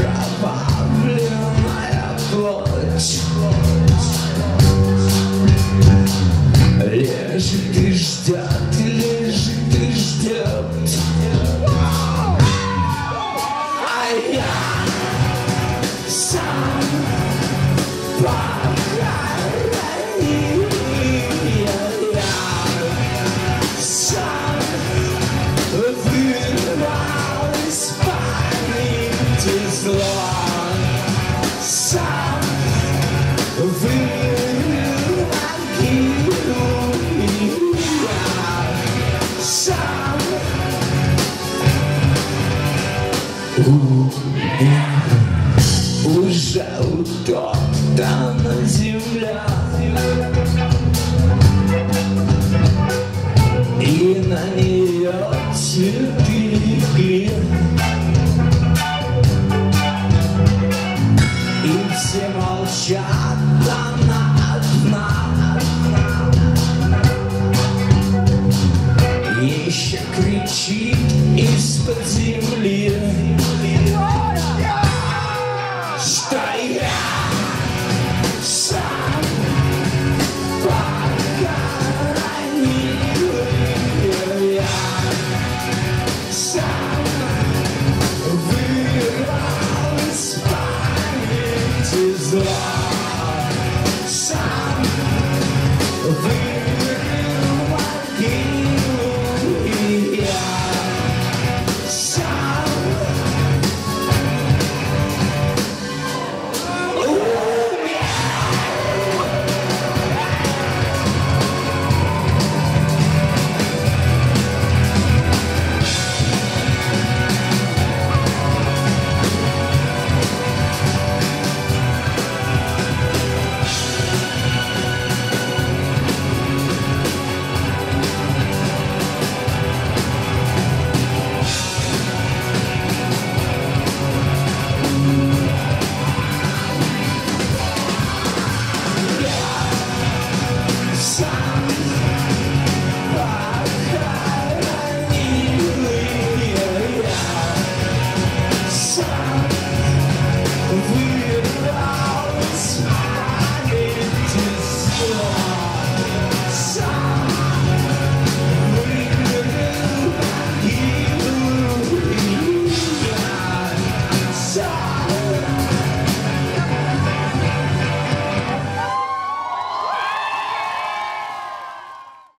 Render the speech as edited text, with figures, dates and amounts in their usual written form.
окровавленная плоть лежит и ждет, лежит и ждет. А я сам похоронил, я сам вырвал из памяти зло, сам вырвал могилу, я сам уже утоптана земля, и на нее цветы легли, и все молчат, она одна еще кричит из-под земли, что я сам похоронил, я сам вырвал из памяти зла, сам вырвал могилу, я сам we